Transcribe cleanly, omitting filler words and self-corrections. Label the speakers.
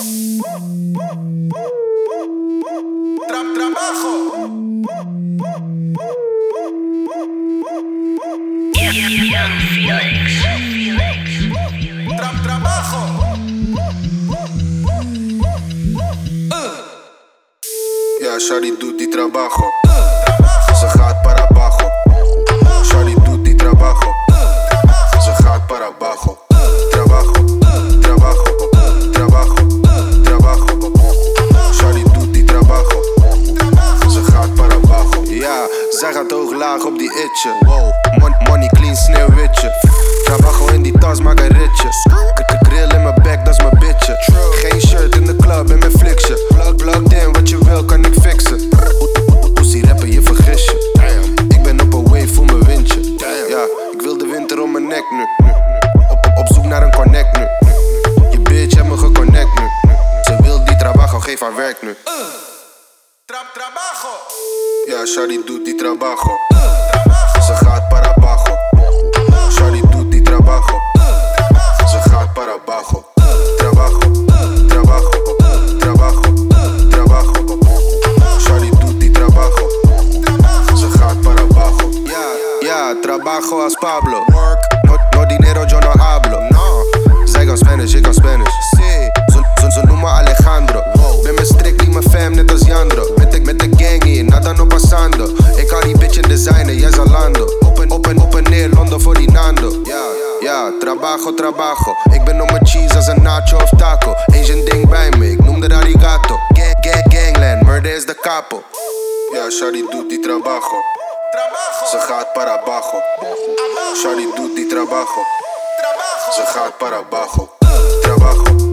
Speaker 1: Trabajo.
Speaker 2: Young Felix.
Speaker 1: Trabajo.
Speaker 3: Ja, Shari doet die trabajo. Ze gaat para abajo. Shari doet die trabajo. Ze gaat para abajo. Trabajo, trabajo, trabajo, trabajo. Shari doet die trabajo. Ze gaat para abajo. Ja, zij gaat hoog laag op die itje. Wow, money clean sneeuwwitje. Trabajo in die tas, maak een ritje. Grill in mijn bek, dat is mijn bitje. Geen shirt in de club en mijn fliksje. Plugged in, wat je wil kan ik fixen. Pussy rappen, je vergis je. Ik ben op een wave voor mijn windje. Ja, ik wil de winter om mijn nek nu. Op zoek naar een connect nu. Je bitch heeft me geconnect nu. Ze wil die trabajo, geef haar werk nu.
Speaker 1: Trabajo.
Speaker 3: Ja, Shari doet die trabajo. Ze gaat para abajo. Shari doet die trabajo. Ze gaat para abajo. Trabajo, trabajo, trabajo, trabajo. Shari doet die trabajo. Ze gaat para abajo. Ja, trabajo als Pablo. No dinero, yo no hablo. Zij kan Spanish, ik kan Spanish. Ze noemen Alejandro. Ben met strictly mijn fam, net als Jandro. Met de gang hier, nada no pasando. Ik hou die bitch in designer, jij Zalando. Op en neer, Londen voor die Nando. Ja, trabajo, trabajo. Ik ben op mijn cheese als een nacho of taco. Asian ding bij me, ik noem de arigato. Gangland, murder is de capo. Ja, Shari doet die trabajo. Ze gaat para abajo. Shari doet die trabajo. Ze gaat para abajo. Trabajo.